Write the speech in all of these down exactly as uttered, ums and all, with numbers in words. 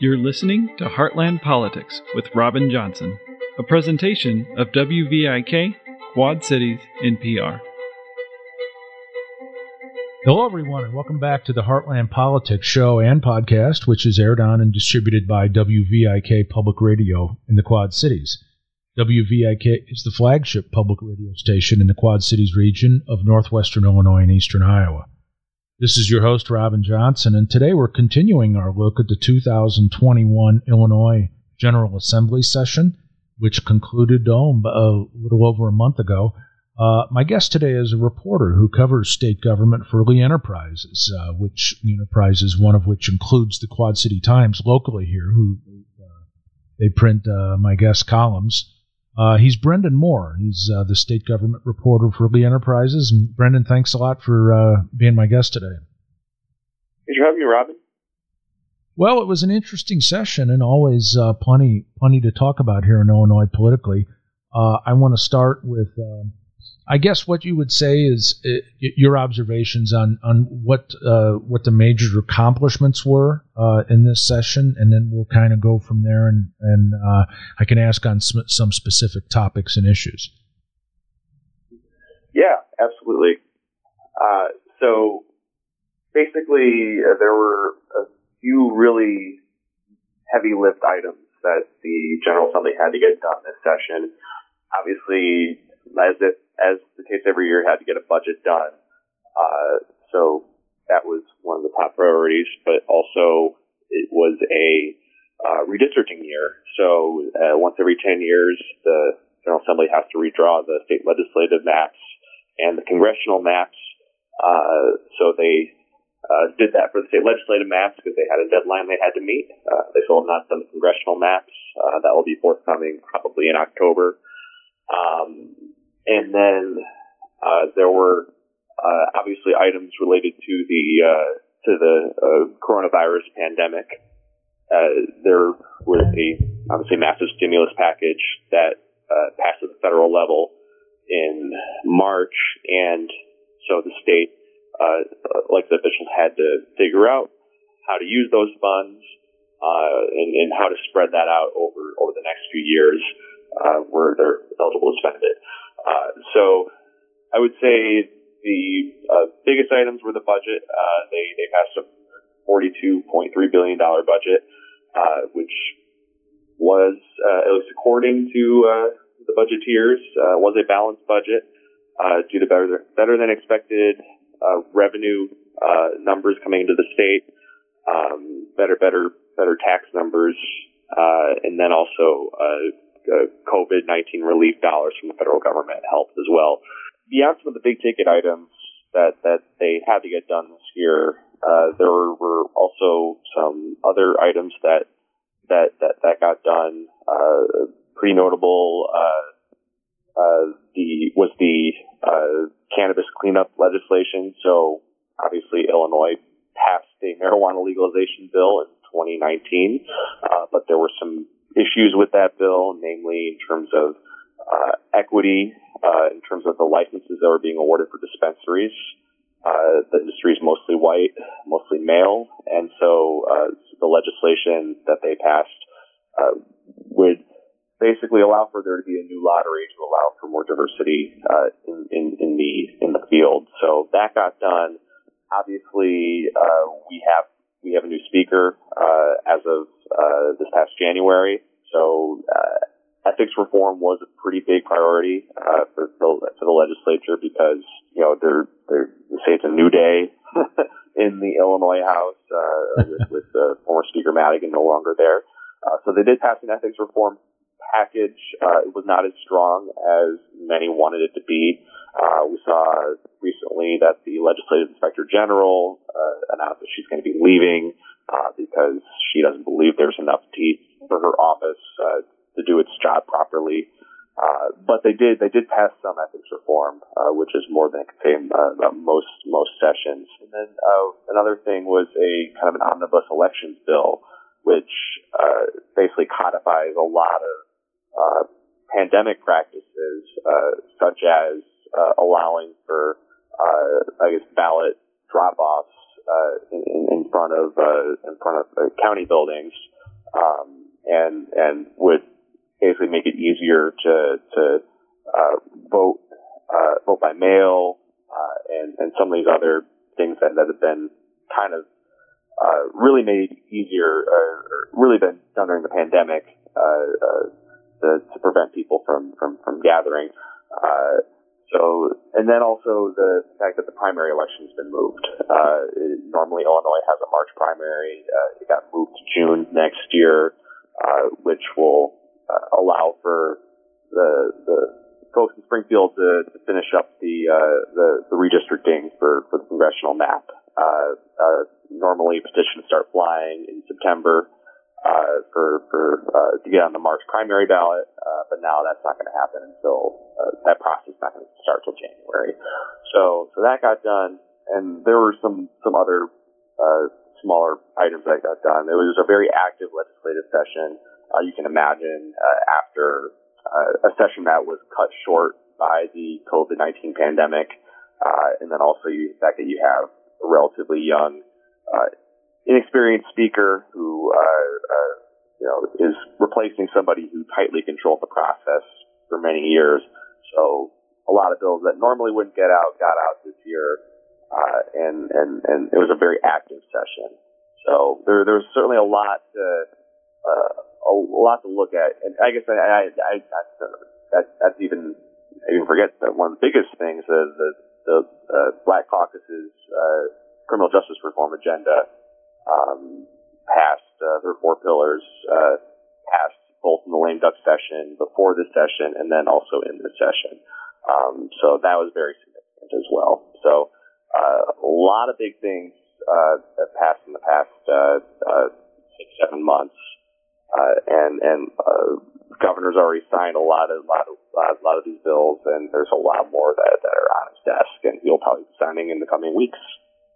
You're listening to Heartland Politics with Robin Johnson, a presentation of W V I K, Quad Cities, N P R. Hello, everyone, and welcome back to the Heartland Politics show and podcast, which is aired on and distributed by W V I K Public Radio in the Quad Cities. W V I K is the flagship public radio station in the Quad Cities region of northwestern Illinois and eastern Iowa. This is your host, Robin Johnson, and today we're continuing our look at the two thousand twenty-one Illinois General Assembly session, which concluded oh, a little over a month ago. Uh, my guest today is a reporter who covers state government for Lee Enterprises, uh, which Lee Enterprises, one of which includes the Quad City Times locally here, who uh, they print uh, my guest columns. Uh, he's Brendan Moore. He's uh, the state government reporter for Lee Enterprises. And Brendan, thanks a lot for uh, being my guest today. Thanks for having me, Robin. Well, it was an interesting session and always uh, plenty plenty to talk about here in Illinois politically. Uh, I want to start with, uh, I guess, what you would say is uh, your observations on on what uh, what the major accomplishments were uh, in this session, and then we'll kind of go from there, and and uh, I can ask on some, some specific topics and issues. Yeah, absolutely. Uh, so basically, uh, there were a few really heavy lift items that the General Assembly had to get done this session. Obviously, as it as the case every year, had to get a budget done. Uh, so that was one of the top priorities, but also it was a uh, redistricting year. So uh, once every ten years, the General Assembly has to redraw the state legislative maps and the congressional maps. Uh, so they uh, did that for the state legislative maps because they had a deadline they had to meet. Uh, they still have not done the congressional maps. Uh, that will be forthcoming probably in October. Um, And then uh, there were uh, obviously items related to the uh, to the uh, coronavirus pandemic. Uh, there was a obviously massive stimulus package that uh, passed at the federal level in March, and so the state, uh, like the officials, had to figure out how to use those funds uh, and, and how to spread that out over over the next few years uh, where they're eligible to spend it. Uh, so I would say the uh, biggest items were the budget. Uh, they, they passed a forty-two point three billion dollars budget, uh, which was, uh, at least according to uh, the budgeteers, uh, was a balanced budget uh, due to better, better than expected uh, revenue uh, numbers coming into the state, um, better, better, better tax numbers, uh, and then also uh, Uh, COVID nineteen relief dollars from the federal government helped as well. Beyond some of the big ticket items that, that they had to get done this year, uh, there were, were also some other items that that that, that got done. Uh, pretty notable uh, uh, the was the uh, cannabis cleanup legislation. So obviously Illinois passed a marijuana legalization bill in twenty nineteen, uh, but there were some issues with that bill, namely in terms of uh, equity, uh, in terms of the licenses that were being awarded for dispensaries. Uh, the industry is mostly white, mostly male, and so uh, the legislation that they passed uh, would basically allow for there to be a new lottery to allow for more diversity uh, in, in, in the in the field. So that got done. Obviously, uh, we have we have a new speaker uh, as of Uh, this past January. So uh, ethics reform was a pretty big priority uh, for, for the legislature because, you know, they're, they're, they say it's a new day in the Illinois House uh, with, with uh, former Speaker Madigan no longer there. Uh, so they did pass an ethics reform package. Uh, it was not as strong as many wanted it to be. Uh, we saw recently that the Legislative Inspector General uh, announced that she's going to be leaving uh, because she doesn't believe there's enough teeth for her office uh, to do its job properly. Uh, but they did they did pass some ethics reform, uh, which is more than it contained uh, most most sessions. And then uh, another thing was a kind of an omnibus elections bill, which uh, basically codifies a lot of uh, pandemic practices, uh, such as uh, allowing for, uh, I guess, ballot drop-offs uh, in, in front of uh, in front of uh, county buildings, um, and and would basically make it easier to to uh, vote uh, vote by mail uh, and and some of these other things that, that have been kind of uh, really made easier or, or really been done during the pandemic uh, uh, to, to prevent people from from from gathering. Uh, So, and then also the fact that the primary election's been moved. Uh, it, normally Illinois has a March primary. Uh, it got moved to June next year, uh, which will uh, allow for the, the folks in Springfield to, to finish up the, uh, the, the redistricting for, for the congressional map. Uh, uh, normally petitions start flying in September. Uh, for, for, uh, to get on the March primary ballot, uh, but now that's not going to happen until, uh, that process is not going to start till January. So, so that got done, and there were some, some other, uh, smaller items that got done. It was a very active legislative session. Uh, you can imagine, uh, after, uh, a session that was cut short by the COVID nineteen pandemic, uh, and then also you, the fact that you have a relatively young, uh, inexperienced speaker who, uh, uh, you know, is replacing somebody who tightly controlled the process for many years. So a lot of bills that normally wouldn't get out got out this year, uh, and and and it was a very active session. So there there's certainly a lot to uh, a lot to look at, and I guess I I, I that's, uh, that that's even I even forget that one of the biggest things is the the uh, Black Caucus's uh, criminal justice reform agenda. Um, passed, uh, their four pillars, uh, passed both in the lame duck session, before this session, and then also in this session. Um, so that was very significant as well. So, uh, a lot of big things, uh, have passed in the past, uh, uh, six, seven months. Uh, and, and, uh, the governor's already signed a lot of, lot of, uh, a lot of these bills, and there's a lot more that, that are on his desk, and he'll probably be signing in the coming weeks.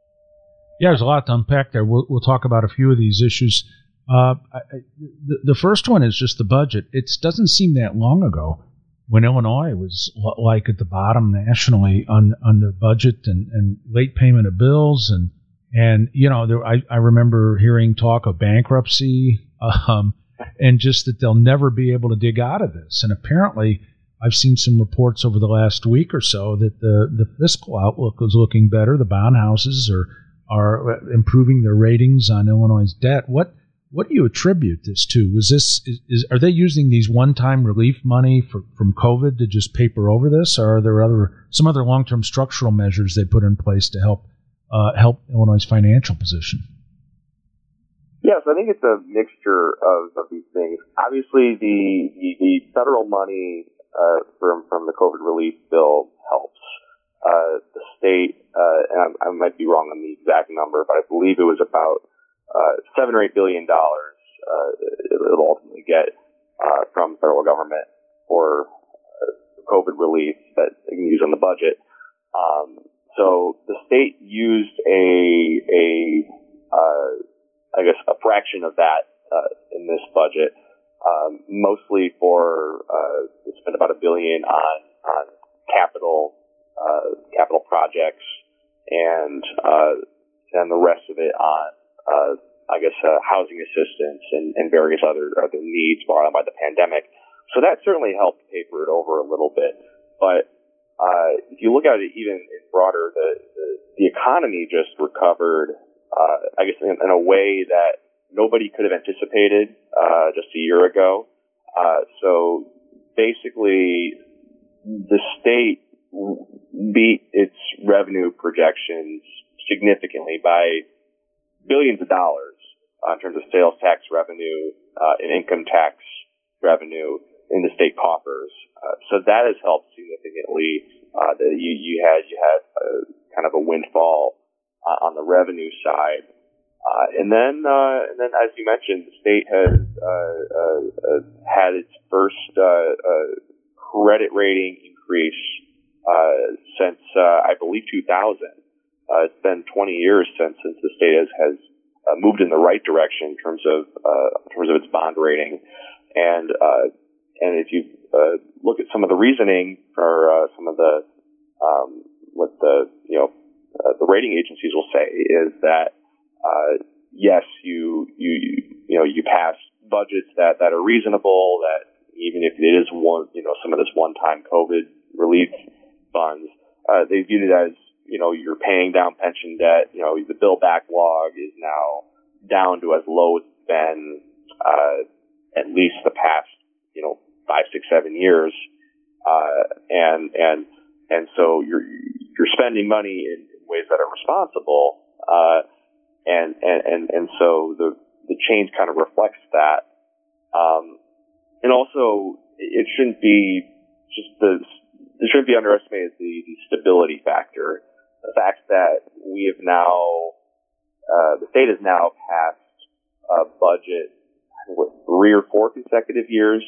Yeah, there's a lot to unpack there. We'll, we'll talk about a few of these issues. Uh, I, the, the first one is just the budget. It doesn't seem that long ago when Illinois was like at the bottom nationally on, on their budget and, and late payment of bills. And, and you know, there, I, I remember hearing talk of bankruptcy um, and just that they'll never be able to dig out of this. And apparently I've seen some reports over the last week or so that the, the fiscal outlook is looking better. The bond houses are are improving their ratings on Illinois' debt. What what do you attribute this to? Was this is, is are they using these one-time relief money for, from COVID to just paper over this, or are there other some other long-term structural measures they put in place to help uh, help Illinois' financial position? Yes, I think it's a mixture of, of these things. Obviously, the the, the federal money uh, from from the COVID relief bill helps. Uh, the state, uh, and I, I might be wrong on the exact number, but I believe it was about uh, seven or eight billion dollars uh, it, it'll ultimately get uh, from federal government for uh, COVID relief that they can use on the budget. Um, so the state used a a uh, I guess a fraction of that uh, in this budget, um, mostly for uh, they spent about a billion on on capital. Uh, capital projects, and uh, and the rest of it on, uh, I guess, uh, housing assistance and, and various other other needs brought on by the pandemic. So that certainly helped paper it over a little bit. But uh, if you look at it even in broader, the the, the economy just recovered, uh, I guess, in, in a way that nobody could have anticipated uh, just a year ago. Uh, so basically, the state beat its revenue projections significantly by billions of dollars uh, in terms of sales tax revenue uh, and income tax revenue in the state coffers. Uh, so that has helped significantly. Uh, the, you, you had you had a, kind of a windfall uh, on the revenue side, uh, and then uh, and then as you mentioned, the state has uh, uh, uh, had its first uh, uh, credit rating increase. Uh, since, uh, I believe two thousand. Uh, it's been twenty years since, since the state has, has uh, moved in the right direction in terms of, uh, in terms of its bond rating. And, uh, and if you, uh, look at some of the reasoning for, uh, some of the, um, what the, you know, uh, the rating agencies will say is that, uh, yes, you, you, you know, you pass budgets that, that are reasonable, that even if it is one, you know, some of this one-time COVID relief funds, uh, they viewed it as, you know, you're paying down pension debt. You know, the bill backlog is now down to as low as it's been, uh, at least the past, you know, five, six, seven years. Uh, and, and, and so you're, you're spending money in, in ways that are responsible. Uh, and, and, and, and so the, the change kind of reflects that. Um, And also, it shouldn't be just the, it shouldn't be underestimated the, the stability factor. The fact that we have now, uh, the state has now passed a budget, I think, what, three or four consecutive years.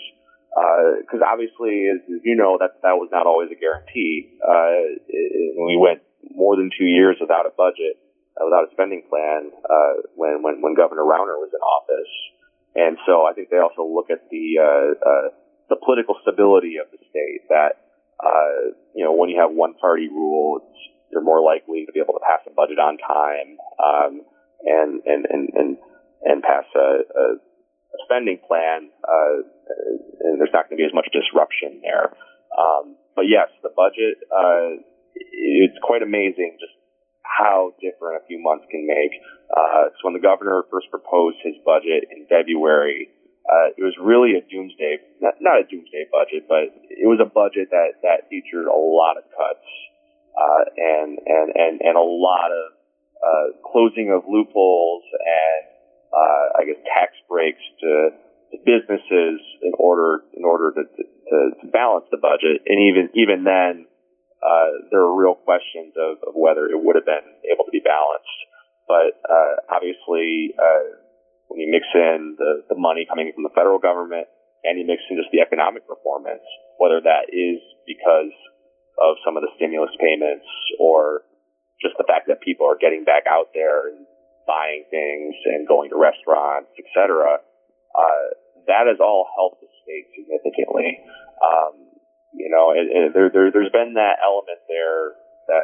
Uh, cause obviously, as, as you know, that, that was not always a guarantee. Uh, it, we went more than two years without a budget, uh, without a spending plan, uh, when, when, when Governor Rauner was in office. And so I think they also look at the uh, uh, the political stability of the state. That uh, you know, when you have one party rule, it's, you're more likely to be able to pass a budget on time, um, and, and and and and pass a, a, a spending plan. Uh, and there's not going to be as much disruption there. Um, but yes, the budget. Uh, it's quite amazing just how different a few months can make. Uh, so when the governor first proposed his budget in February, uh, it was really a doomsday, not, not a doomsday budget, but it was a budget that, that featured a lot of cuts, uh, and, and, and, and a lot of, uh, closing of loopholes and, uh, I guess tax breaks to, to businesses in order, in order to, to, to balance the budget. And even, even then, Uh, there are real questions of, of whether it would have been able to be balanced. But uh, obviously, uh, when you mix in the, the money coming from the federal government and you mix in just the economic performance, whether that is because of some of the stimulus payments or just the fact that people are getting back out there and buying things and going to restaurants, et cetera, uh, that has all helped the state significantly. Um, You know, it, it, there, there, there's been that element there that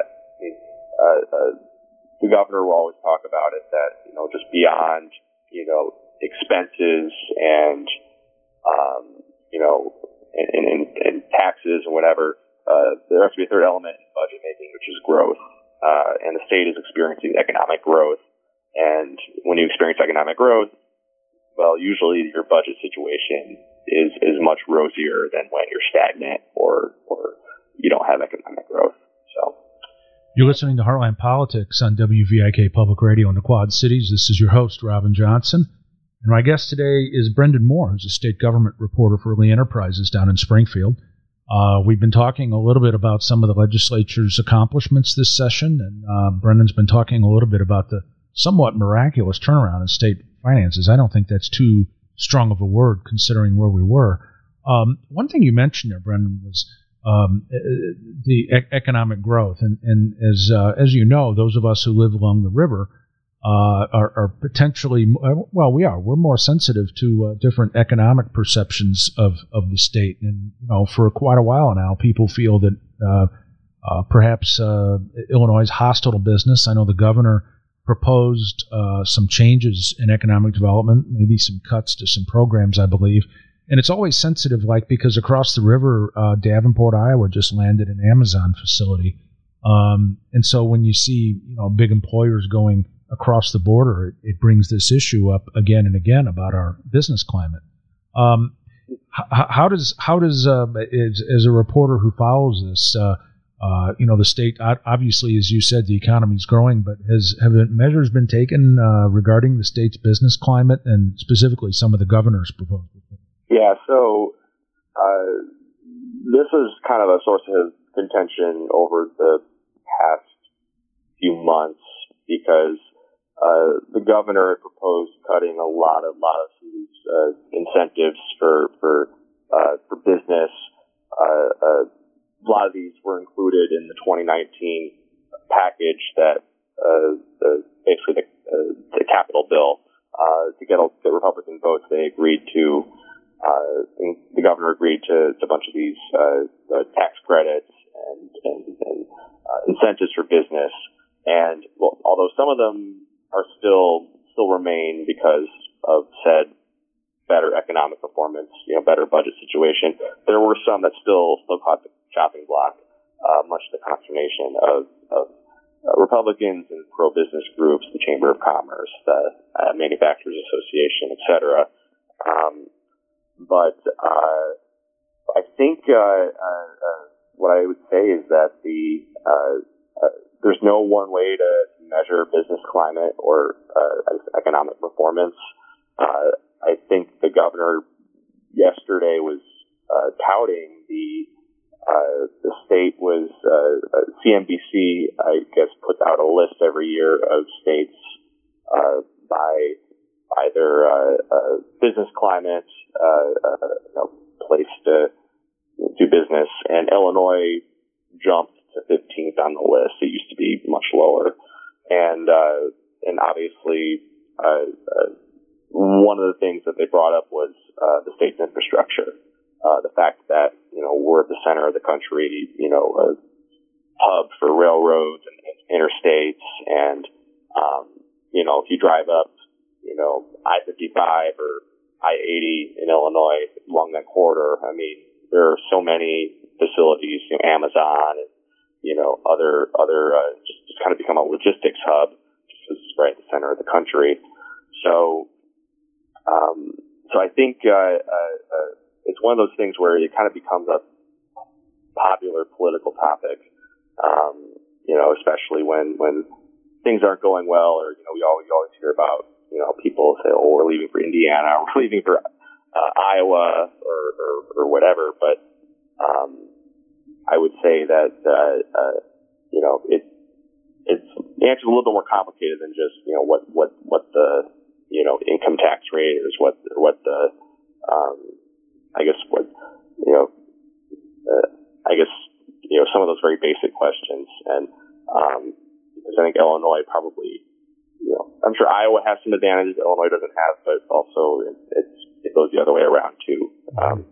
uh, uh, the governor will always talk about it, that, you know, just beyond, you know, expenses and, um, you know, and, and, and taxes and whatever, uh, there has to be a third element in budget making, which is growth. Uh, and the state is experiencing economic growth. And when you experience economic growth, well, usually your budget situation is is much rosier than when you're stagnant or or you don't have economic growth. So you're listening to Heartland Politics on W V I K Public Radio in the Quad Cities. This is your host, Robin Johnson. And my guest today is Brendan Moore, who's a state government reporter for Lee Enterprises down in Springfield. Uh, we've been talking a little bit about some of the legislature's accomplishments this session, and uh, Brendan's been talking a little bit about the somewhat miraculous turnaround in state finances. I don't think that's too strong of a word considering where we were. Um, one thing you mentioned there, Brendan, was um, the e- economic growth. And, and as uh, as you know, those of us who live along the river uh, are, are potentially, well, we are. We're more sensitive to uh, different economic perceptions of, of the state. And, you know, for quite a while now, people feel that uh, uh, perhaps uh, Illinois is hostile to business. I know the governor proposed uh, some changes in economic development, maybe some cuts to some programs, I believe. And it's always sensitive, like, because across the river, uh, Davenport, Iowa just landed an Amazon facility. Um, and so when you see, you know, big employers going across the border, it, it brings this issue up again and again about our business climate. Um, h- how does, how does uh, as, as a reporter who follows this, uh, Uh, you know, the state, obviously, as you said, the economy is growing, but has have measures been taken uh, regarding the state's business climate and specifically some of the governor's proposals? Yeah, so uh, this is kind of a source of contention over the past few months because uh, the governor proposed cutting a lot, a lot of these uh, incentives for for uh, for business. Uh, uh, A lot of these were included in the twenty nineteen package that uh, the, basically the, uh, the capital bill. Uh, to get the Republican votes, they agreed to. Uh, the governor agreed to, to a bunch of these uh, uh, tax credits and, and, and uh, incentives for business. And well, although some of them are still still remain because of said better economic performance, you know, better budget situation. There were some that still still caught the chopping block, uh, much to the consternation of, of uh, Republicans and pro-business groups, the Chamber of Commerce, the uh, Manufacturers Association, et cetera. Um, but uh, I think uh, uh, uh, what I would say is that the uh, uh, there's no one way to measure business climate or uh, economic performance. Uh, I think the governor yesterday was uh, touting the uh, the state was uh, C N B C, I guess, puts out a list every year of states uh, by either uh, uh, business climate, uh, uh, you know, place to do business, and Illinois jumped to fifteenth on the list. It used to be much lower, and uh, and obviously uh, uh, one of the things that they brought up was uh, the state's infrastructure, uh, the fact that you know we're at the center of the country, you know, a hub for railroads and, and interstates, and um, you know if you drive up, you know I fifty-five or I eighty in Illinois along that corridor, I mean. There are so many facilities, you know, Amazon and, you know, other, other, uh, just, just kind of become a logistics hub just because it's right at the center of the country. So, um, so I think, uh, uh, uh, it's one of those things where it kind of becomes a popular political topic, um, you know, especially when, when things aren't going well, or, you know, we always, we always hear about, you know, people say, oh, we're leaving for Indiana, we're leaving for Uh, Iowa or, or, or whatever, but um, I would say that uh, uh, you know it it's the answer's a little bit more complicated than just you know what what what the you know income tax rate is, what what the um, I guess what you know uh, I guess you know some of those very basic questions, and um, because I think Illinois probably you know I'm sure Iowa has some advantages Illinois doesn't have, but also it, it's it goes the other way around too. Um,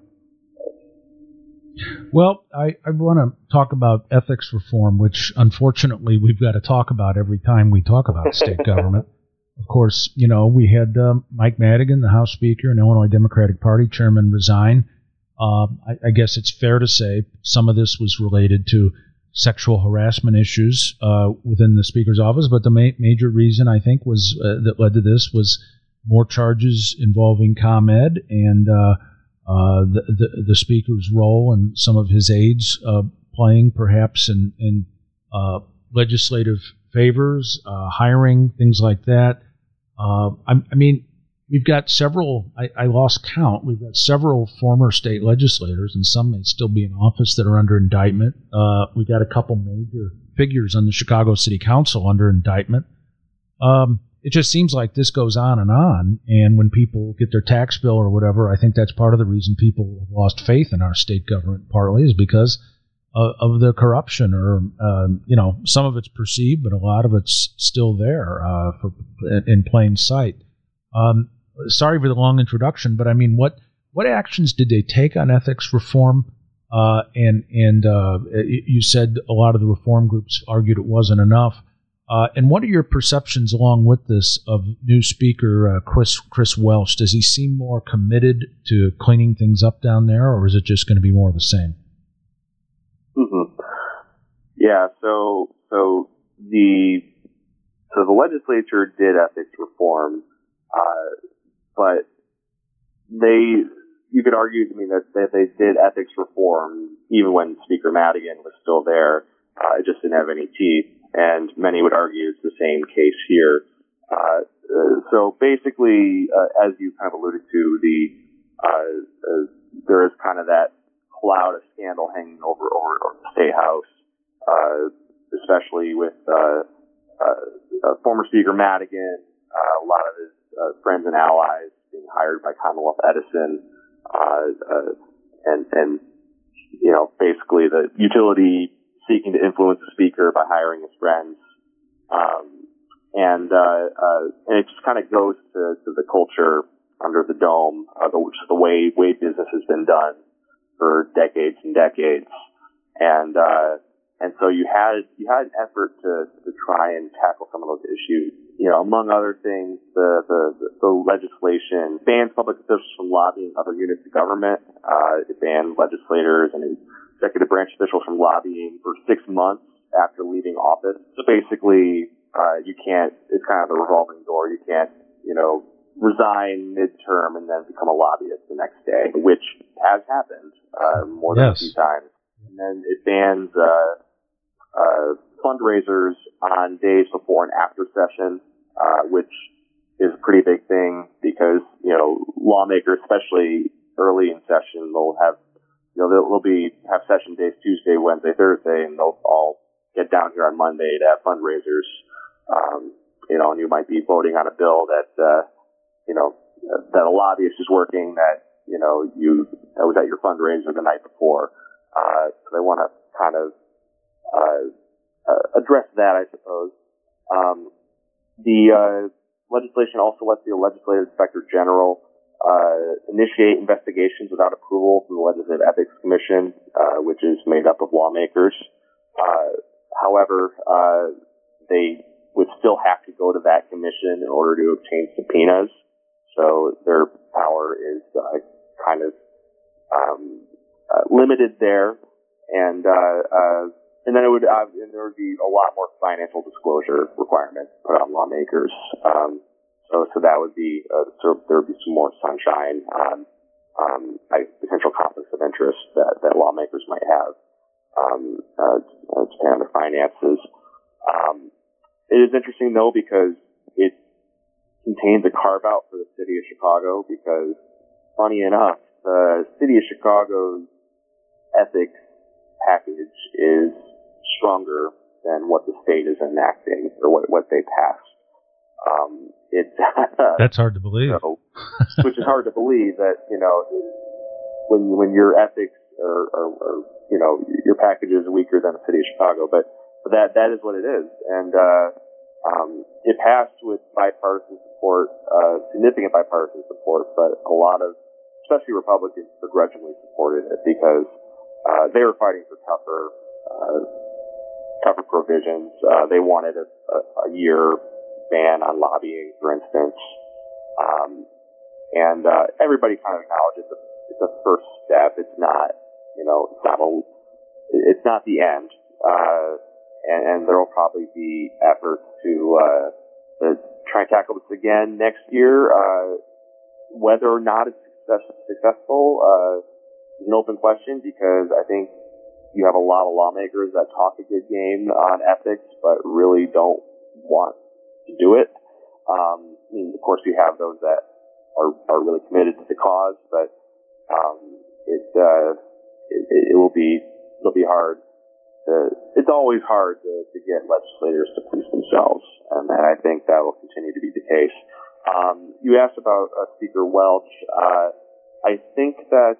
well, I, I want to talk about ethics reform, which unfortunately we've got to talk about every time we talk about state government. Of course, you know, we had um, Mike Madigan, the House Speaker and Illinois Democratic Party chairman, resign. Uh, I, I guess it's fair to say some of this was related to sexual harassment issues uh, within the Speaker's office, but the ma- major reason, I think, was uh, that led to this was more charges involving ComEd and uh, uh, the, the the Speaker's role and some of his aides uh, playing perhaps in, in uh, legislative favors, uh, hiring, things like that. Uh, I, I mean, we've got several, I, I lost count, we've got several former state legislators, and some may still be in office that are under indictment. Uh, we've got a couple major figures on the Chicago City Council under indictment. Um, It just seems like this goes on and on, and when people get their tax bill or whatever, I think that's part of the reason people have lost faith in our state government, partly, is because of, of the corruption, or, um, you know, some of it's perceived, but a lot of it's still there uh, for, in plain sight. Um, sorry for the long introduction, but I mean, what what actions did they take on ethics reform? Uh, and and uh, you said a lot of the reform groups argued it wasn't enough. Uh, and what are your perceptions along with this of new Speaker uh, Chris Chris Welch? Does he seem more committed to cleaning things up down there, or is it just going to be more of the same? Mm-hmm. Yeah. So so the so the legislature did ethics reform, uh, but they you could argue I mean that, that they did ethics reform even when Speaker Madigan was still there. Uh, it just didn't have any teeth. And many would argue it's the same case here. Uh, uh, so basically, uh, as you kind of alluded to, the uh, uh, there is kind of that cloud of scandal hanging over over, over the State House, uh, especially with uh, uh, uh, former Speaker Madigan, uh, a lot of his uh, friends and allies being hired by Commonwealth Edison, uh, uh, and and you know basically the utility seeking to influence the Speaker by hiring his friends. Um, and, uh, uh, and it just kind of goes to, to the culture under the dome, uh, the, which is the way, way business has been done for decades and decades. And, uh, and so you had, you had an effort to, to try and tackle some of those issues you know, among other things, the, the, the legislation bans public officials from lobbying other units of government. Uh, it bans legislators and executive branch officials from lobbying for six months after leaving office. So basically, uh, you can't, it's kind of a revolving door. You can't, you know, resign midterm and then become a lobbyist the next day, which has happened, uh, more than yes. a few times. And then it bans, uh, uh, fundraisers on days before and after session, uh, which is a pretty big thing because, you know, lawmakers, especially early in session, they'll have, you know, they'll, they'll be, have session days Tuesday, Wednesday, Thursday, and they'll all get down here on Monday to have fundraisers. Um, you know, and you might be voting on a bill that, uh, you know, that a lobbyist is working that, you know, you, that was at your fundraiser the night before. Uh, so they want to kind of, uh, uh, address that, I suppose. Um, the, uh, legislation also lets the legislative inspector general, uh, initiate investigations without approval from the Legislative Ethics Commission, uh, which is made up of lawmakers. Uh, however, uh, they would still have to go to that commission in order to obtain subpoenas. So their power is uh, kind of um, uh, limited there, and uh, uh, and then it would uh, and there would be a lot more financial disclosure requirements put on lawmakers. Um, so so that would be uh, so there would be some more sunshine on um, potential conflicts of interest that, that lawmakers might have um, uh, to pay on their finances. Um, it is interesting though because it contains a carve-out for the city of Chicago because, funny enough, the city of Chicago's ethics package is stronger than what the state is enacting or what, what they passed. Um, it, That's hard to believe. So, which is hard to believe that, you know, when when your ethics are, are, are, you know, your package is weaker than the city of Chicago, but, but that that is what it is. And, uh, Um, it passed with bipartisan support, uh, significant bipartisan support, but a lot of, especially Republicans, begrudgingly supported it because uh, they were fighting for tougher, uh, tougher provisions. Uh, they wanted a, a, a year ban on lobbying, for instance, um, and uh, everybody kind of acknowledges it's, it's a first step. It's not, you know, it's not a, it's not the end. Uh, And, and there will probably be efforts to, uh, to try and tackle this again next year. Uh, whether or not it's success, successful, uh, is an open question because I think you have a lot of lawmakers that talk a good game on ethics, but really don't want to do it. Um, I mean, of course, we have those that are, are really committed to the cause, but, um, it, uh, it, it will be, it'll be hard. Uh, it's always hard to, to get legislators to police themselves, and, and I think that will continue to be the case. Um, you asked about uh, Speaker Welch. Uh, I think that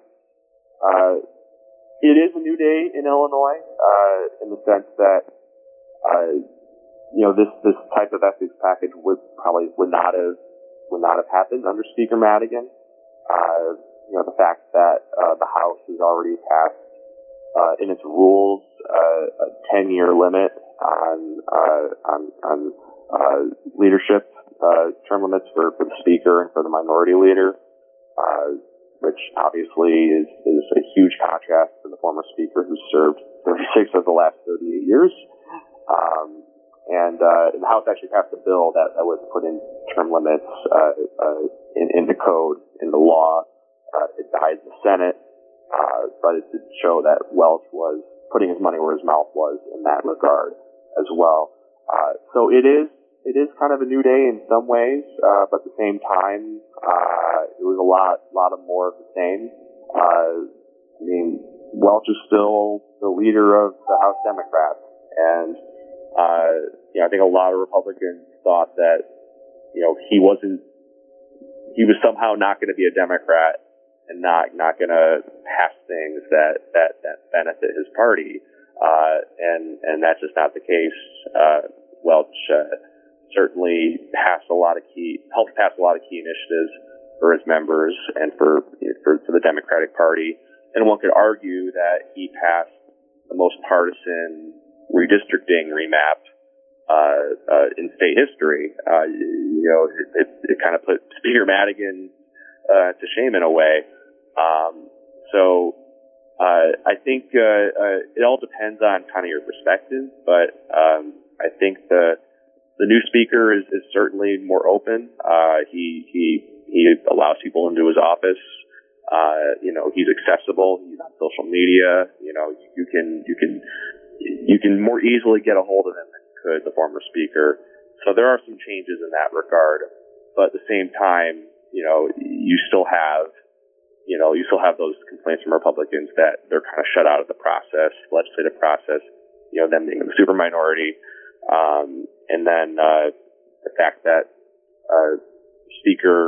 uh, it is a new day in Illinois, uh, in the sense that uh, you know this this type of ethics package would probably would not have would not have happened under Speaker Madigan. Uh, you know the fact that uh, the House has already passed uh, in its rules. Uh, a ten-year limit on uh, on, on uh, leadership uh, term limits for, for the speaker and for the minority leader, uh, which obviously is, is a huge contrast to the former speaker who served thirty-six of the last thirty-eight years. Um, and, uh, and the House actually passed a bill that, that would put in term limits uh, uh, in, in the code, in the law. Uh, it died in the Senate, uh, but it did show that Welch was putting his money where his mouth was in that regard as well. Uh, so it is, it is kind of a new day in some ways, uh, but at the same time, uh, it was a lot, lot of more of the same. Uh, I mean, Welch is still the leader of the House Democrats, and, uh, you know, I think a lot of Republicans thought that, you know, he wasn't, he was somehow not going to be a Democrat and not not going to pass things that, that, that benefit his party. Uh, and, and that's just not the case. Uh, Welch, uh, certainly passed a lot of key, helped pass a lot of key initiatives for his members and for, for, for the Democratic Party. And one could argue that he passed the most partisan redistricting remap, uh, uh, in state history. Uh, you know, it, it, it kind of put Speaker Madigan uh, to shame in a way. Um, so uh, I think uh, uh, it all depends on kind of your perspective, but um, I think the the new speaker is, is certainly more open. Uh, he he he allows people into his office. Uh, you know, he's accessible. He's on social media. You know, you, you can you can you can more easily get a hold of him than you could the former speaker. So there are some changes in that regard, but at the same time, you know, you still have you know you still have those complaints from Republicans that they're kind of shut out of the process, legislative process. You know, them being the super minority. Um, and then, uh, the fact that, uh, Speaker,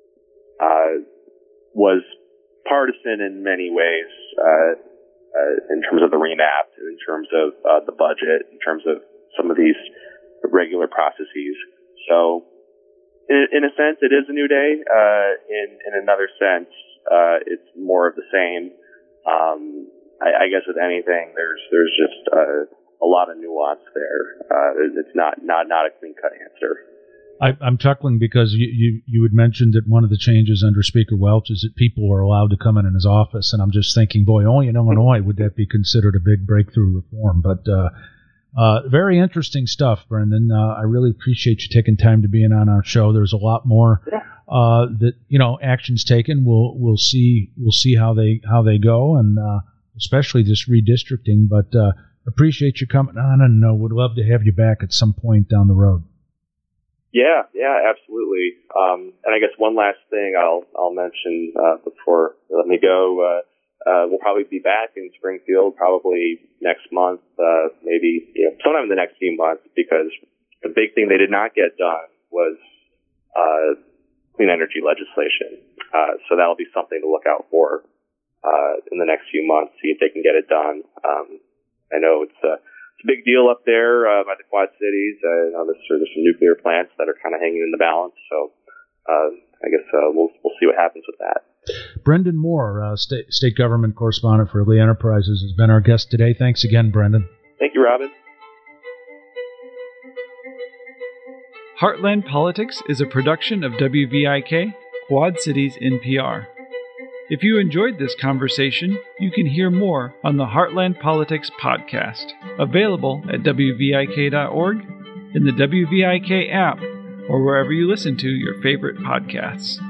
uh, was partisan in many ways, uh, uh, in terms of the REMAP, in terms of, uh, the budget, in terms of some of these regular processes. So, in, in a sense, it is a new day. Uh, in, in another sense, uh, it's more of the same. Um, I, I guess with anything, there's, there's just, uh, a lot of nuance there. Uh, it's not, not, not a clean-cut answer. I, I'm chuckling because you, you, you had mentioned that one of the changes under Speaker Welch is that people were allowed to come in in his office, and I'm just thinking, boy, only in Illinois would that be considered a big breakthrough reform. But uh, uh, very interesting stuff, Brendan. Uh, I really appreciate you taking time to being on our show. There's a lot more uh, that you know actions taken. We'll we'll see we'll see how they how they go, and uh, especially this redistricting. But uh, appreciate you coming on, and uh, would love to have you back at some point down the road. Yeah, yeah, absolutely. Um, and I guess one last thing I'll I'll mention uh, before you let me go. Uh, uh, we'll probably be back in Springfield probably next month, uh, maybe you know, sometime in the next few months, because the big thing they did not get done was uh, clean energy legislation. Uh, so that'll be something to look out for uh, in the next few months, see if they can get it done. Um, I know it's a, it's a big deal up there uh, by the Quad Cities. Uh, you know, there's, there's some nuclear plants that are kind of hanging in the balance. So uh, I guess uh, we'll we'll see what happens with that. Brendan Moore, uh, state state government correspondent for Lee Enterprises, has been our guest today. Thanks again, Brendan. Thank you, Robin. Heartland Politics is a production of W V I K, Quad Cities N P R. If you enjoyed this conversation, you can hear more on the Heartland Politics podcast, available at W V I K dot org, in the W V I K app, or wherever you listen to your favorite podcasts.